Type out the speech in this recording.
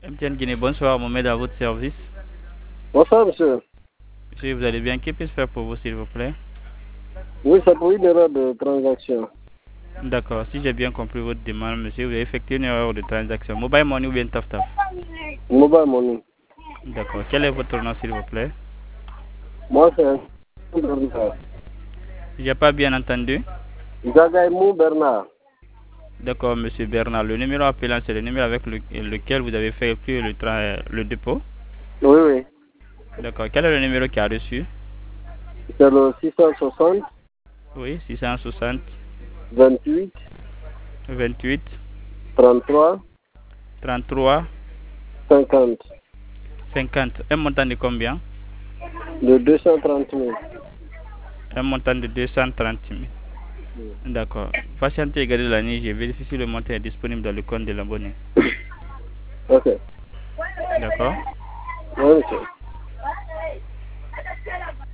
MTN Guinée, bonsoir, Mohamed à votre service. Bonsoir, monsieur. Monsieur, vous allez bien? Que puis-je faire pour vous, s'il vous plaît? Oui, c'est pour une erreur de transaction. D'accord, si j'ai bien compris votre demande, monsieur, vous avez effectué une erreur de transaction. Mobile Money ou bien Taf Taf? Mobile money. D'accord, quel est votre nom, s'il vous plaît? Moi, c'est Bernard. J'ai pas bien entendu. Zagaïmou Bernard. D'accord, monsieur Bernard. Le numéro appelant, c'est le numéro avec lequel vous avez effectué le dépôt. Oui, oui. D'accord, quel est le numéro qui a reçu? C'est le 660 Oui, 660 28 28 33 33 50 50. Un montant de combien? de 230 000. Un montant de 230 000. D'accord. Patientez et gardez la nuit. Je vérifie si le montant est disponible dans le compte de l'abonné. Ok. D'accord. Oui, monsieur.